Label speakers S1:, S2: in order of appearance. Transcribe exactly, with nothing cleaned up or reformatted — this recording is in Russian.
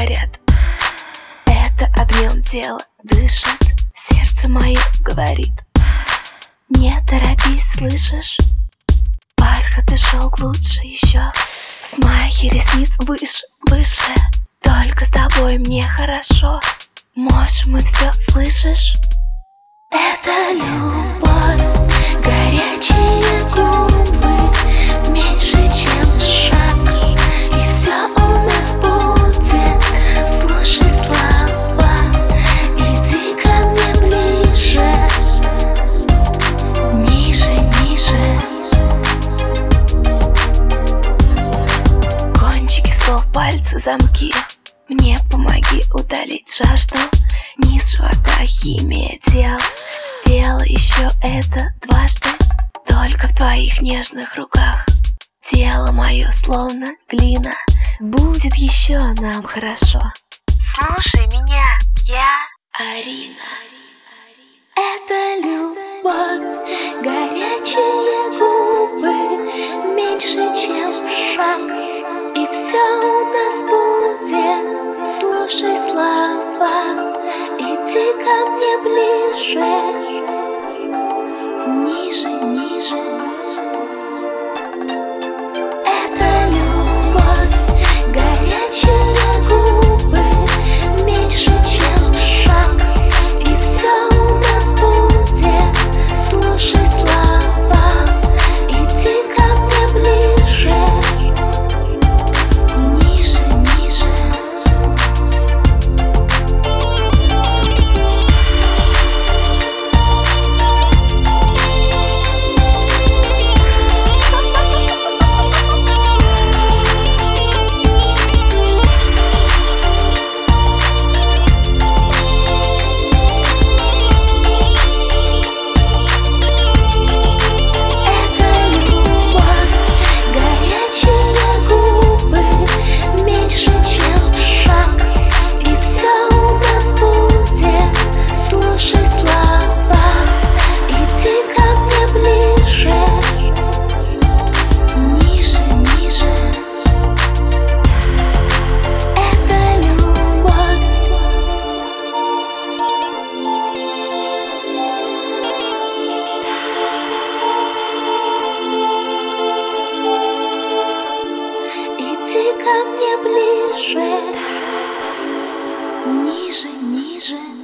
S1: горят. Это огнем тело дышит, сердце мое говорит: не торопись, слышишь? Бархат и шелк лучше еще, смахи ресниц выше, выше. Только с тобой мне хорошо, можем мы все, слышишь? Это любовь, горячие губы, меньше чем шаг, и все у нас будет. Слушай слова, иди ко мне ближе, ниже, ниже. Кончики слов, пальцы, замки, мне помоги удалить жажду. Низ живота, химия тела, сделай еще это дважды. Только в твоих нежных руках тело мое словно глина, будет еще нам хорошо. Слушай меня, я Арина.
S2: Это любовь, горячие губы, меньше чем шаг, и все у нас будет. Слушай слова, иди ко мне ближе, ниже, ниже. Это любовь, горячие губы, меньше чем шаг, и все у нас будет. Слушай слова, иди ко мне ближе, ниже, ниже. Иди ко мне ближе, ниже, ниже.